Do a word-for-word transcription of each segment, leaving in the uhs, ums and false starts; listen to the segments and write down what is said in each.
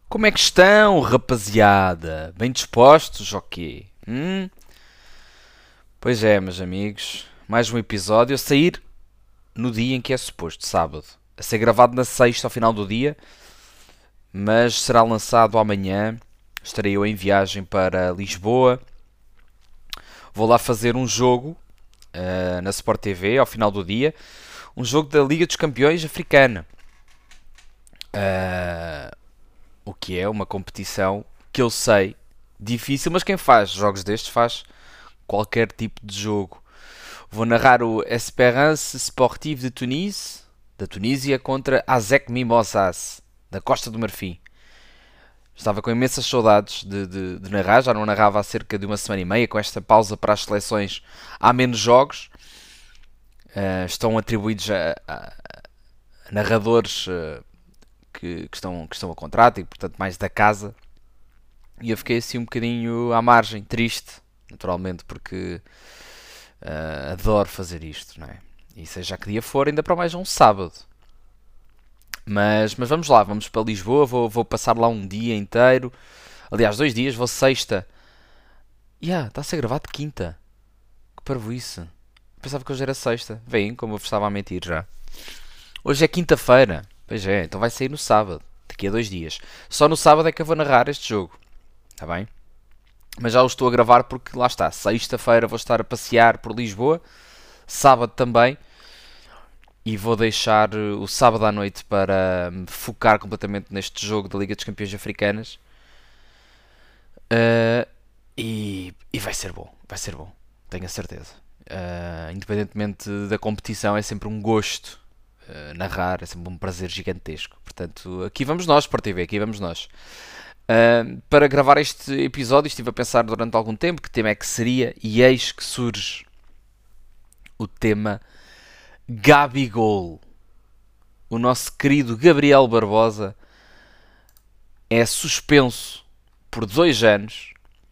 Como é que estão, rapaziada? Bem dispostos ou quê? Hum? Pois é, meus amigos. Mais um episódio a sair no dia em que é suposto, sábado. A ser gravado na sexta ao final do dia, mas será lançado amanhã. Estarei eu em viagem para Lisboa. Vou lá fazer um jogo uh, na Sport T V ao final do dia. Um jogo da Liga dos Campeões Africana. Uh, o que é uma competição que eu sei difícil, mas quem faz jogos destes faz qualquer tipo de jogo. Vou narrar o Espérance Sportive de Tunis, da Tunísia, contra Azek Mimosas, da Costa do Marfim. Estava com imensas saudades de, de, de narrar, já não narrava há cerca de uma semana e meia, com esta pausa para as seleções. Há menos jogos, uh, estão atribuídos a, a, a narradores uh, que, que, estão, que estão a contrato e, portanto, mais da casa. E eu fiquei assim um bocadinho à margem, triste, naturalmente, porque uh, adoro fazer isto, não é? E seja que dia for, ainda para mais um sábado. Mas, mas vamos lá, vamos para Lisboa, vou, vou passar lá um dia inteiro. Aliás, dois dias, vou sexta. Ya, yeah, está a ser gravado de quinta. Que parvoíce. Pensava que hoje era sexta. Vem, como eu vos estava a mentir já. Hoje é quinta-feira. Pois é, então vai sair no sábado. Daqui a dois dias. Só no sábado é que eu vou narrar este jogo. Está bem? Mas já o estou a gravar porque lá está. Sexta-feira vou estar a passear por Lisboa. Sábado também. E vou deixar o sábado à noite para me focar completamente neste jogo da Liga dos Campeões Africanas. Uh, e, e vai ser bom. Vai ser bom. Tenho a certeza. Uh, independentemente da competição, é sempre um gosto uh, narrar. É sempre um prazer gigantesco. Portanto, aqui vamos nós, Sport T V. Aqui vamos nós. Uh, para gravar este episódio estive a pensar durante algum tempo que tema é que seria, e eis que surge o tema Gabigol. O nosso querido Gabriel Barbosa é suspenso por dois anos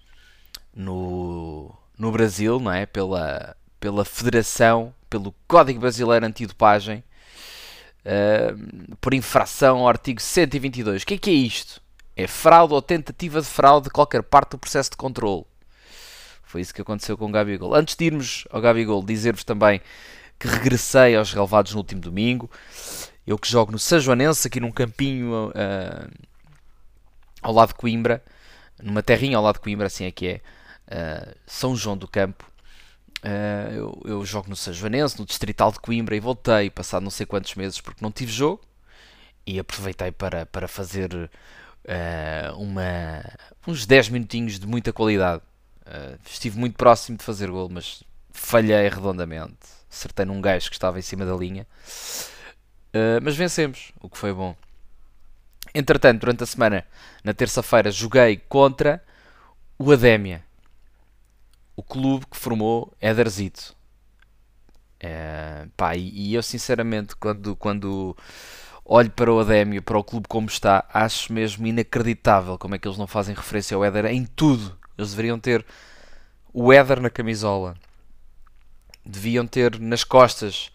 no, no Brasil, não é? Pela, pela Federação, pelo Código Brasileiro Antidopagem, uh, por infração ao artigo cento e vinte e dois. O que é que é isto? É fraude ou tentativa de fraude de qualquer parte do processo de controle. Foi isso que aconteceu com o Gabigol. Antes de irmos ao Gabigol, dizer-vos também que regressei aos relevados no último domingo. Eu que jogo no Sajoanense, aqui num campinho uh, ao lado de Coimbra, numa terrinha ao lado de Coimbra, assim é que é, uh, São João do Campo. Uh, eu, eu jogo no Sajoanense, no Distrital de Coimbra, e voltei, passado não sei quantos meses, porque não tive jogo, e aproveitei para, para fazer uh, uma, uns dez minutinhos de muita qualidade. Uh, estive muito próximo de fazer gol, mas falhei redondamente. Acertei num gajo que estava em cima da linha. Uh, mas vencemos, o que foi bom. Entretanto, durante a semana, na terça-feira, joguei contra o Adémia, o clube que formou Ederzito. Uh, pá, e, e eu sinceramente, quando, quando olho para o Adémia, para o clube como está, acho mesmo inacreditável como é que eles não fazem referência ao Éder em tudo. Eles deveriam ter o Éder na camisola. Deviam ter nas costas.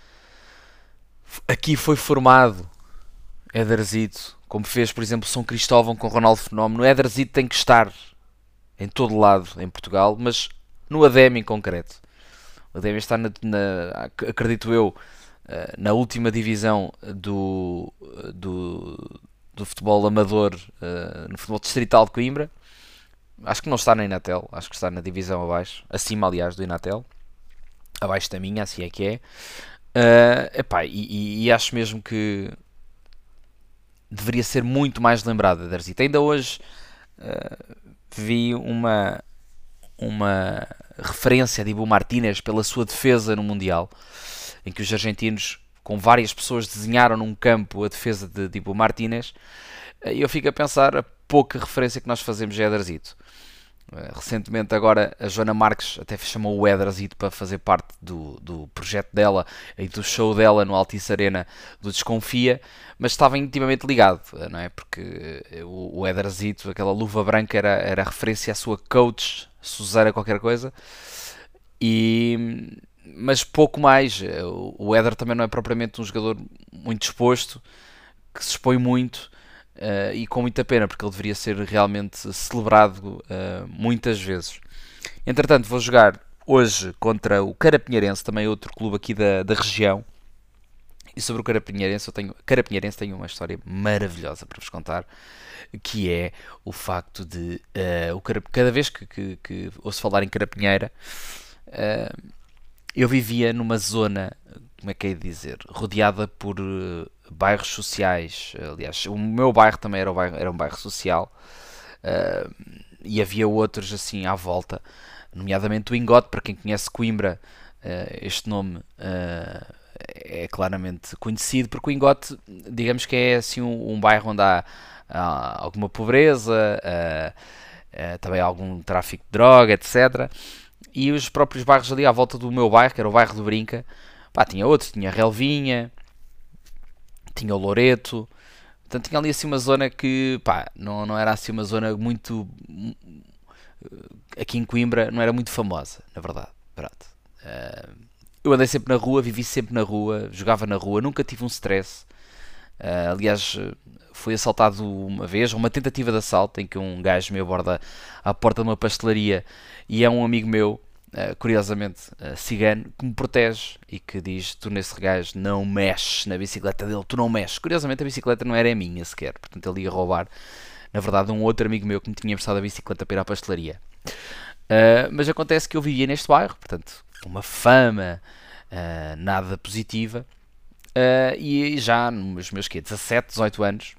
Aqui foi formado Éderzito, como fez, por exemplo, São Cristóvão com Ronaldo Fenómeno. O Éderzito tem que estar em todo lado em Portugal, mas no Adémia em concreto. O Adémia está, na, na, acredito eu, na última divisão do, do, do futebol amador, no futebol distrital de Coimbra. Acho que não está na Inatel, acho que está na divisão abaixo, acima, aliás, do Inatel. Abaixo da minha, assim é que é. Uh, epá, e, e, e acho mesmo que deveria ser muito mais lembrado da Derzita. Ainda hoje uh, vi uma, uma referência de Ibu Martínez pela sua defesa no Mundial, em que os argentinos, com várias pessoas, desenharam num campo a defesa de, de Ibu Martínez. E eu fico a pensar a pouca referência que nós fazemos a Ederzito. Recentemente agora a Joana Marques até chamou o Ederzito para fazer parte do, do projeto dela e do show dela no Altice Arena do Desconfia, mas estava intimamente ligado, não é? Porque o, o Ederzito, aquela luva branca, era, era referência à sua coach, Suzana qualquer coisa, e, mas pouco mais. O Éder também não é propriamente um jogador muito exposto, que se expõe muito. uh, e com muita pena, porque ele deveria ser realmente celebrado uh, muitas vezes. Entretanto, vou jogar hoje contra o Carapinheirense, também outro clube aqui da, da região. E sobre o Carapinheirense, eu tenho, Carapinheirense tenho uma história maravilhosa para vos contar, que é o facto de uh, o Carap... cada vez que, que, que ouço falar em Carapinheira, uh, eu vivia numa zona, como é que é de dizer, rodeada por uh, bairros sociais. Aliás, o meu bairro também era, o bairro, era um bairro social, uh, e havia outros assim à volta, nomeadamente o Ingote. Para quem conhece Coimbra, uh, este nome uh, é claramente conhecido, porque o Ingote, digamos que é assim um, um bairro onde há, há alguma pobreza, uh, uh, também há algum tráfico de droga, etcétera. E os próprios bairros ali à volta do meu bairro, que era o bairro do Brinca, pá, tinha outros, tinha Relvinha, tinha o Loreto. Portanto, tinha ali assim uma zona que, pá, não, não era assim uma zona muito... Aqui em Coimbra não era muito famosa, na verdade. Pronto. Uh, eu andei sempre na rua, vivi sempre na rua, jogava na rua, nunca tive um stress. Uh, aliás, fui assaltado uma vez, uma tentativa de assalto, em que um gajo me aborda à porta de uma pastelaria e é um amigo meu, uh, curiosamente uh, cigano, que me protege e que diz: tu nesse gajo não mexes na bicicleta dele, tu não mexes. Curiosamente a bicicleta não era minha sequer, portanto ele ia roubar, na verdade, um outro amigo meu que me tinha emprestado a bicicleta para ir à pastelaria. Uh, mas acontece que eu vivia neste bairro, portanto, uma fama uh, nada positiva. Uh, e já nos meus quê, dezassete, dezoito anos,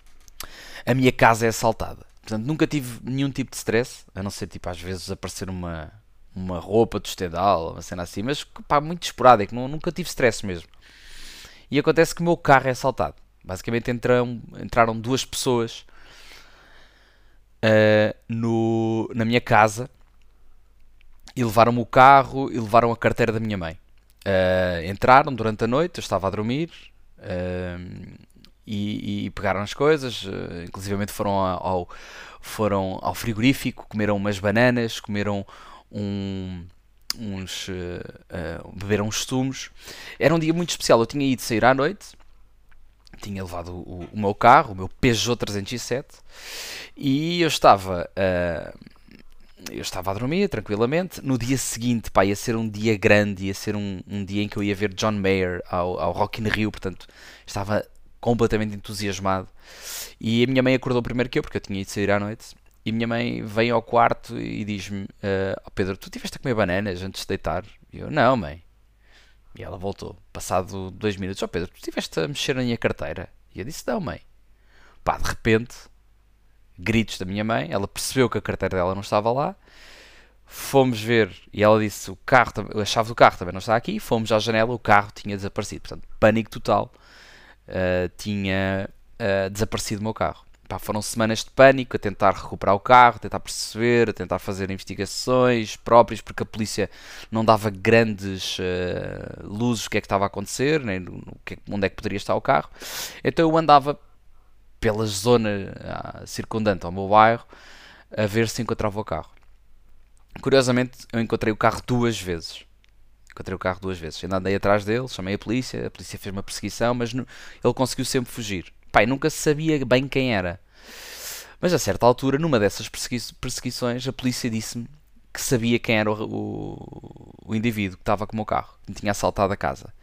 a minha casa é assaltada. Portanto, nunca tive nenhum tipo de stress, a não ser tipo às vezes aparecer uma, uma roupa do estendal, uma cena assim, mas pá, muito esporádico, não, nunca tive stress mesmo. E acontece que o meu carro é assaltado. Basicamente entram, entraram duas pessoas uh, no, na minha casa e levaram-me o carro e levaram a carteira da minha mãe. Uh, entraram durante a noite, eu estava a dormir, uh, e, e pegaram as coisas, uh, inclusivamente foram ao, foram ao frigorífico, comeram umas bananas, comeram um, uns, uh, uh, beberam uns sumos. Era um dia muito especial, eu tinha ido sair à noite, tinha levado o, o meu carro, o meu Peugeot trezentos e sete, e eu estava... Uh, Eu estava a dormir tranquilamente. No dia seguinte, pá, ia ser um dia grande, ia ser um, um dia em que eu ia ver John Mayer ao, ao Rock in Rio, portanto estava completamente entusiasmado. E a minha mãe acordou primeiro que eu, porque eu tinha ido sair à noite. E a minha mãe vem ao quarto e diz-me: uh, oh Pedro, tu estiveste a comer bananas antes de deitar? E eu: não, mãe. E ela voltou, passado dois minutos: oh Pedro, tu estiveste a mexer na minha carteira? E eu disse: não, mãe. Pá, de repente, gritos da minha mãe, ela percebeu que a carteira dela não estava lá, fomos ver, e ela disse: o carro, a chave do carro também não está aqui, fomos à janela, o carro tinha desaparecido, portanto, pânico total, uh, tinha uh, desaparecido o meu carro. Pá, foram semanas de pânico, a tentar recuperar o carro, a tentar perceber, a tentar fazer investigações próprias, porque a polícia não dava grandes uh, luzes do que é que estava a acontecer, nem no, que, onde é que poderia estar o carro. Então eu andava pela zona ah, circundante ao meu bairro a ver se encontrava o carro. Curiosamente, eu encontrei o carro duas vezes. Encontrei o carro duas vezes. Ainda andei atrás dele, chamei a polícia, a polícia fez uma perseguição, mas no, ele conseguiu sempre fugir. Pai, nunca sabia bem quem era. Mas a certa altura, numa dessas persegui- perseguições, a polícia disse-me que sabia quem era o, o, o indivíduo que estava com o meu carro, que me tinha assaltado a casa.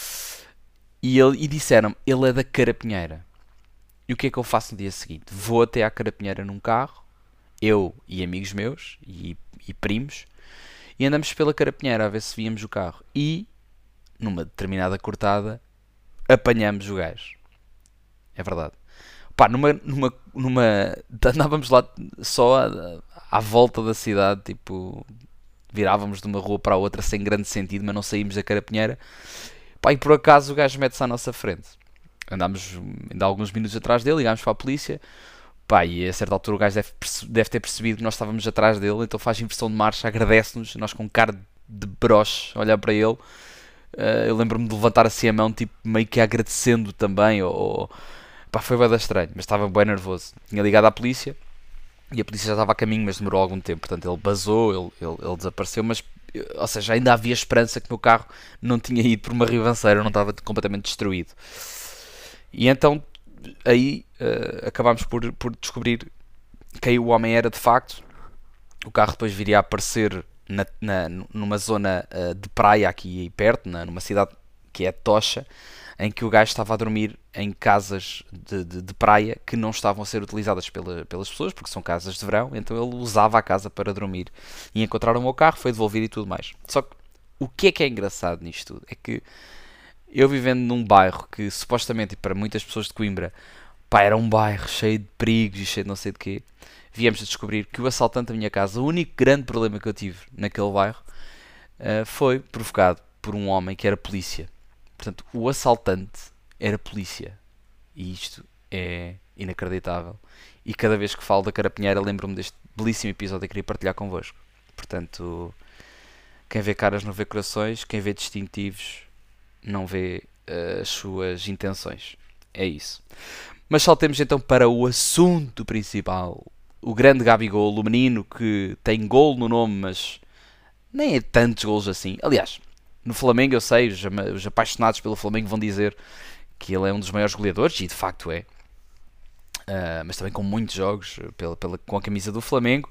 E, ele, e disseram-me: ele é da Carapinheira. E o que é que eu faço no dia seguinte? Vou até à Carapinheira num carro, eu e amigos meus, e, e primos, e andamos pela Carapinheira a ver se víamos o carro. E, numa determinada cortada, apanhamos o gajo. É verdade. Pá, numa, numa, numa... andávamos lá só à, à volta da cidade, tipo... virávamos de uma rua para a outra sem grande sentido, mas não saímos da Carapinheira. Pá, e por acaso o gajo mete-se à nossa frente. Andámos ainda alguns minutos atrás dele, ligámos para a polícia. Pá, e a certa altura o gajo deve, deve ter percebido que nós estávamos atrás dele, então faz inversão de marcha, agradece-nos, nós com cara de broche a olhar para ele. Uh, eu lembro-me de levantar assim a mão, tipo, meio que agradecendo também, ou, ou... Pá, foi bem estranho, mas estava bem nervoso. Tinha ligado à polícia, e a polícia já estava a caminho, mas demorou algum tempo, portanto ele basou, ele, ele, ele desapareceu, mas, ou seja, ainda havia esperança que o meu carro não tinha ido por uma ribanceira, não estava completamente destruído. E então aí uh, acabámos por, por descobrir quem o homem era de facto. O carro depois viria a aparecer na, na, numa zona uh, de praia aqui perto, na, numa cidade que é Tocha, em que o gajo estava a dormir em casas de, de, de praia que não estavam a ser utilizadas pela, pelas pessoas, porque são casas de verão, então ele usava a casa para dormir. E encontraram o meu carro, foi devolvido e tudo mais. Só que o que é que é engraçado nisto tudo? É que eu vivendo num bairro que supostamente para muitas pessoas de Coimbra, pá, era um bairro cheio de perigos e cheio de não sei de quê, viemos a descobrir que o assaltante da minha casa, o único grande problema que eu tive naquele bairro, uh, foi provocado por um homem que era polícia. Portanto, o assaltante era polícia. E isto é inacreditável. E cada vez que falo da Carapinheira lembro-me deste belíssimo episódio que queria partilhar convosco. Portanto, quem vê caras não vê corações, quem vê distintivos não vê uh, as suas intenções. É isso. Mas saltemos então para o assunto principal. O grande Gabigol, o menino que tem gol no nome, mas nem é tantos golos assim. Aliás, no Flamengo eu sei, os, os apaixonados pelo Flamengo vão dizer que ele é um dos maiores goleadores, e de facto é. Uh, mas também com muitos jogos pela, pela, com a camisa do Flamengo.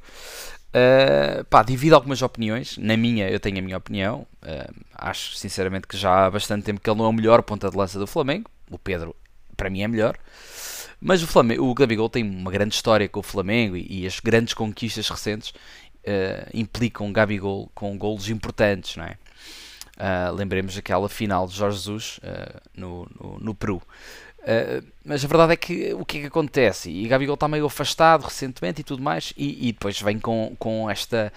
Uh, pá, divido algumas opiniões. Na minha, eu tenho a minha opinião. Uh, acho sinceramente que já há bastante tempo que ele não é o melhor ponta de lança do Flamengo. O Pedro, para mim, é melhor. Mas o, Flamengo, o Gabigol tem uma grande história com o Flamengo, e, e as grandes conquistas recentes uh, implicam Gabigol com golos importantes, não é? Uh, lembremos daquela final de Jorge Jesus uh, no, no, no Peru. Uh, mas a verdade é que o que é que acontece? E Gabigol está meio afastado recentemente e tudo mais, e, e depois vem com, com, esta,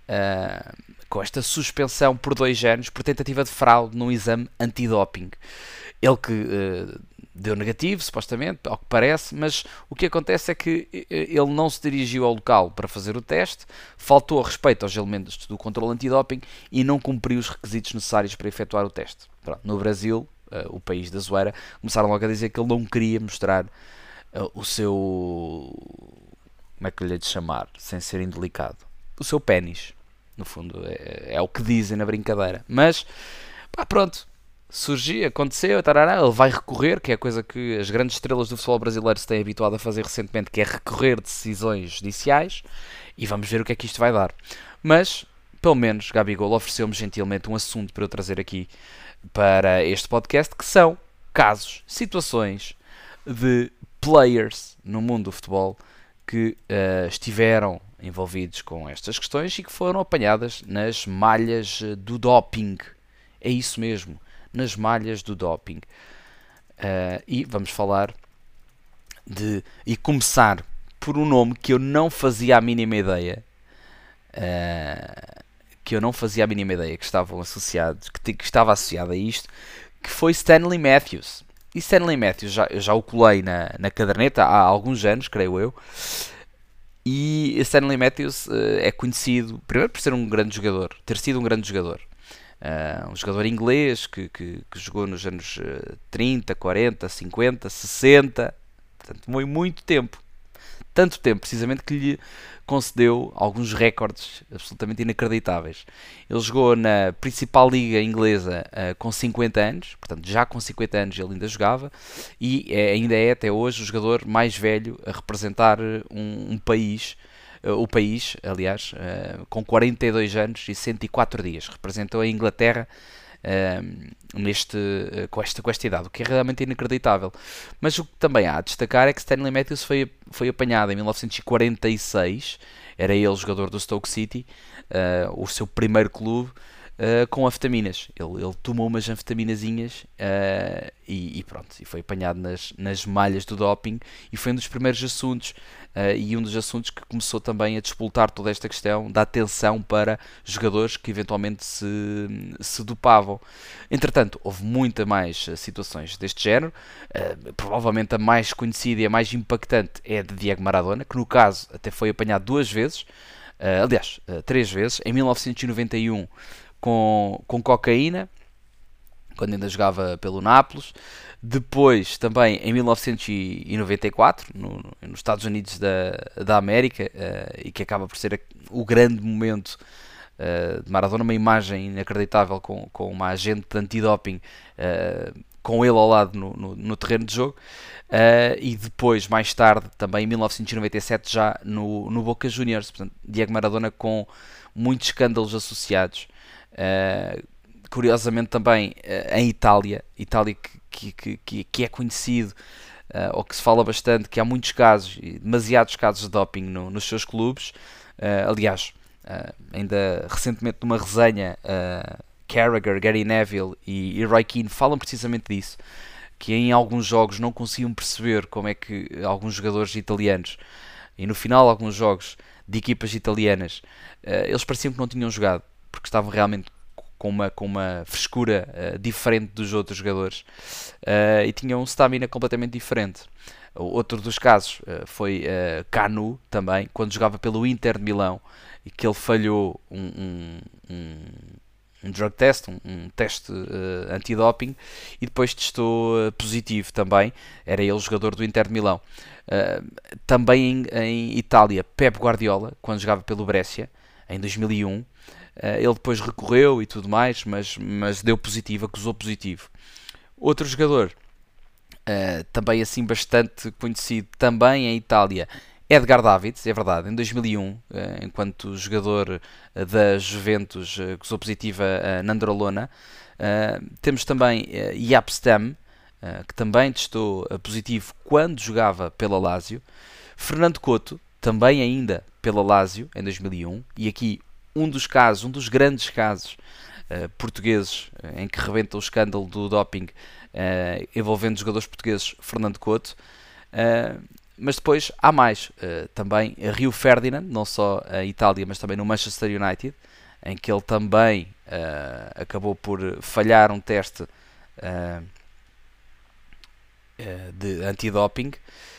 uh, com esta suspensão por dois anos por tentativa de fraude num exame antidoping. Ele que uh, deu negativo, supostamente, ao que parece, mas o que acontece é que ele não se dirigiu ao local para fazer o teste, faltou a respeito aos elementos do controle antidoping e não cumpriu os requisitos necessários para efetuar o teste. Pronto, no Brasil, uh, o país da zoeira, começaram logo a dizer que ele não queria mostrar uh, o seu... como é que eu lhe hei de chamar, sem ser indelicado? O seu pénis, no fundo, é, é o que dizem na brincadeira. Mas, pá, pronto. Surgiu, aconteceu, tarará, ele vai recorrer, que é a coisa que as grandes estrelas do futebol brasileiro se têm habituado a fazer recentemente, que é recorrer de decisões judiciais, e vamos ver o que é que isto vai dar. Mas, pelo menos, Gabigol ofereceu-me gentilmente um assunto para eu trazer aqui para este podcast, que são casos, situações de players no mundo do futebol que uh, estiveram envolvidos com estas questões e que foram apanhadas nas malhas do doping. É isso mesmo. Nas malhas do doping. Uh, e vamos falar de... E começar por um nome que eu não fazia a mínima ideia. Uh, que eu não fazia a mínima ideia que estavam associados, que, que estava associado a isto, que foi Stanley Matthews. E Stanley Matthews, já, eu já o colei na, na caderneta há alguns anos, creio eu. E Stanley Matthews uh, é conhecido, primeiro por ser um grande jogador, ter sido um grande jogador. Uh, um jogador inglês que, que, que jogou nos anos uh, trinta, quarenta, cinquenta, sessenta, portanto, foi muito tempo. Tanto tempo, precisamente, que lhe concedeu alguns recordes absolutamente inacreditáveis. Ele jogou na principal liga inglesa uh, com cinquenta anos, portanto, já com cinquenta anos ele ainda jogava, e é, ainda é até hoje o jogador mais velho a representar um, um país. Uh, o país, aliás, uh, com quarenta e dois anos e cento e quatro dias. Representou a Inglaterra uh, neste, uh, com, esta, com esta idade, o que é realmente inacreditável. Mas o que também há a destacar é que Stanley Matthews foi, foi apanhado em mil novecentos e quarenta e seis, era ele jogador do Stoke City, uh, o seu primeiro clube, Uh, com anfetaminas. Ele, ele tomou umas anfetaminazinhas uh, e, e pronto, e foi apanhado nas, nas malhas do doping, e foi um dos primeiros assuntos uh, e um dos assuntos que começou também a despoltar toda esta questão da atenção para jogadores que eventualmente se, se dopavam. Entretanto, houve muita mais situações deste género. Uh, provavelmente a mais conhecida e a mais impactante é a de Diego Maradona, que no caso até foi apanhado duas vezes, uh, aliás, uh, três vezes, em mil novecentos e noventa e um Com, com cocaína, quando ainda jogava pelo Nápoles. Depois, também em mil novecentos e noventa e quatro, no, nos Estados Unidos da, da América, uh, e que acaba por ser o grande momento uh, de Maradona, uma imagem inacreditável com, com uma agente de antidoping uh, com ele ao lado no, no, no terreno de jogo. Uh, e depois, mais tarde, também em mil novecentos e noventa e sete, já no, no Boca Juniors. Portanto, Diego Maradona com muitos escândalos associados. Uh, curiosamente também uh, em Itália, Itália que, que, que, que é conhecido, uh, ou que se fala bastante, que há muitos casos, demasiados casos de doping no, nos seus clubes. Uh, aliás, uh, ainda recentemente numa resenha, uh, Carragher, Gary Neville e, e Roy Keane falam precisamente disso, que em alguns jogos não conseguiam perceber como é que alguns jogadores italianos, e no final alguns jogos de equipas italianas, uh, eles pareciam que não tinham jogado, porque estavam realmente com uma, com uma frescura uh, diferente dos outros jogadores, uh, e tinham um stamina completamente diferente. Outro dos casos uh, foi uh, Canu, também, quando jogava pelo Inter de Milão, e que ele falhou um, um, um, um drug test, um, um teste uh, antidoping, e depois testou uh, positivo também. Era ele o jogador do Inter de Milão. Uh, também em, em Itália, Pep Guardiola, quando jogava pelo Brescia, em dois mil e um, uh, ele depois recorreu e tudo mais, mas, mas deu positivo, acusou positivo. Outro jogador, uh, também assim bastante conhecido, também em Itália, Edgar Davids, é verdade, em dois mil e um, uh, enquanto jogador uh, da Juventus, uh, acusou positiva uh, na Androlona. Uh, temos também uh, Jaap Stam, uh, que também testou uh, positivo quando jogava pela Lazio. Fernando Couto, também ainda pela Lazio, em dois mil e um, e aqui um dos casos, um dos grandes casos uh, portugueses uh, em que rebenta o escândalo do doping uh, envolvendo jogadores portugueses, Fernando Couto. Uh, mas depois há mais, uh, também Rio Ferdinand, não só a Itália, mas também no Manchester United, em que ele também uh, acabou por falhar um teste uh, uh, de antidoping.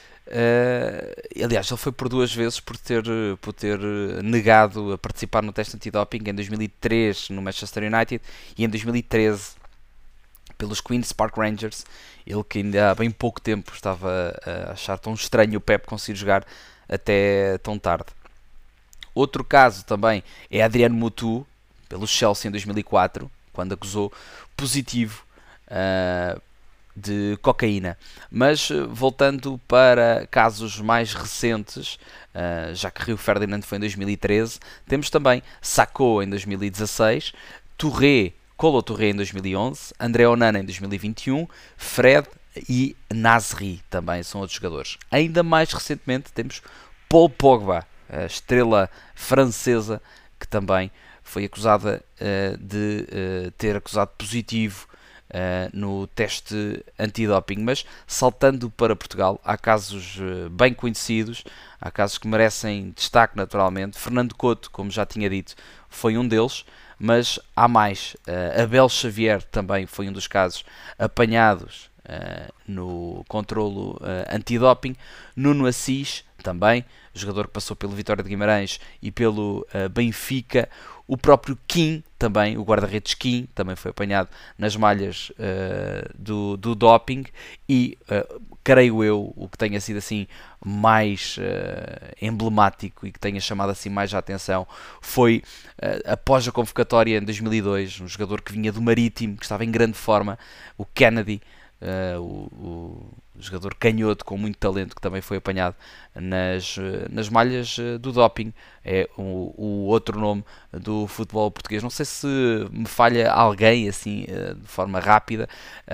Uh, aliás, ele foi por duas vezes por ter, por ter negado a participar no teste antidoping, em dois mil e três no Manchester United e em dois mil e treze pelos Queen's Park Rangers. Ele que ainda há bem pouco tempo estava a achar tão estranho o Pep conseguir jogar até tão tarde. Outro caso também é Adriano Mutu, pelo Chelsea em dois mil e quatro, quando acusou positivo uh, de cocaína. Mas voltando para casos mais recentes, uh, já que Rio Ferdinand foi em dois mil e treze, temos também Sacco em dois mil e dezasseis, Touré, Kolo Touré em dois mil e onze, André Onana em dois mil e vinte e um, Fred e Nasri também são outros jogadores. Ainda mais recentemente temos Paul Pogba, a estrela francesa, que também foi acusada uh, de uh, ter acusado positivo uh, no teste antidoping. Mas saltando para Portugal, há casos uh, bem conhecidos, há casos que merecem destaque naturalmente. Fernando Couto, como já tinha dito, foi um deles. Mas há mais. Uh, Abel Xavier também foi um dos casos apanhados uh, no controlo uh, antidoping. Nuno Assis, também, jogador que passou pelo Vitória de Guimarães e pelo uh, Benfica. O próprio Kim, também, o guarda-redes Kim, também foi apanhado nas malhas uh, do, do doping. E, uh, creio eu, o que tenha sido assim mais uh, emblemático e que tenha chamado assim mais a atenção foi, uh, após a convocatória em dois mil e dois, um jogador que vinha do Marítimo, que estava em grande forma, o Kennedy, uh, o, o jogador canhoto com muito talento, que também foi apanhado nas, nas malhas do doping. É o, o outro nome do futebol português. Não sei se me falha alguém assim de forma rápida,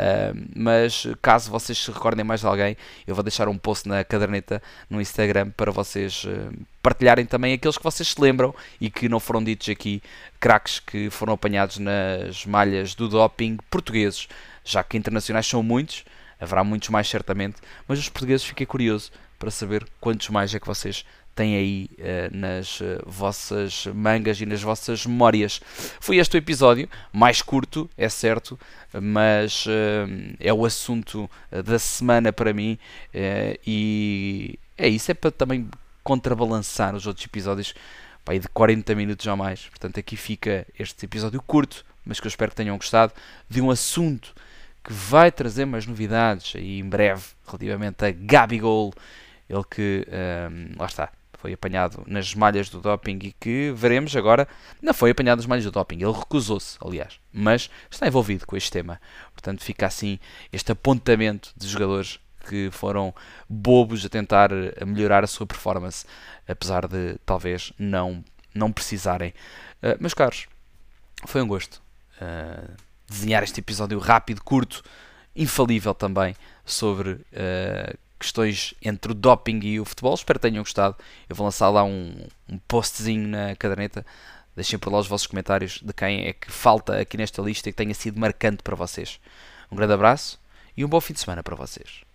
mas caso vocês se recordem mais de alguém, eu vou deixar um post na caderneta no Instagram para vocês partilharem também aqueles que vocês se lembram e que não foram ditos aqui, craques que foram apanhados nas malhas do doping portugueses, já que internacionais são muitos. Haverá muitos mais certamente, mas os portugueses fiquei curioso para saber quantos mais é que vocês têm aí uh, nas uh, vossas mangas e nas vossas memórias. Foi este o episódio, mais curto, é certo, mas uh, é o assunto da semana para mim, uh, e é isso, é para também contrabalançar os outros episódios, pá, de quarenta minutos ou mais. Portanto, aqui fica este episódio curto, mas que eu espero que tenham gostado, de um assunto que vai trazer mais novidades aí em breve relativamente a Gabigol, ele que, um, lá está, foi apanhado nas malhas do doping e que veremos agora, não foi apanhado nas malhas do doping, ele recusou-se, aliás, mas está envolvido com este tema. Portanto, fica assim este apontamento de jogadores que foram bobos a tentar melhorar a sua performance, apesar de talvez não, não precisarem. Uh, meus caros, foi um gosto uh, desenhar este episódio rápido, curto, infalível também, sobre uh, questões entre o doping e o futebol. Espero que tenham gostado. Eu vou lançar lá um, um postzinho na caderneta. Deixem por lá os vossos comentários de quem é que falta aqui nesta lista e que tenha sido marcante para vocês. Um grande abraço e um bom fim de semana para vocês.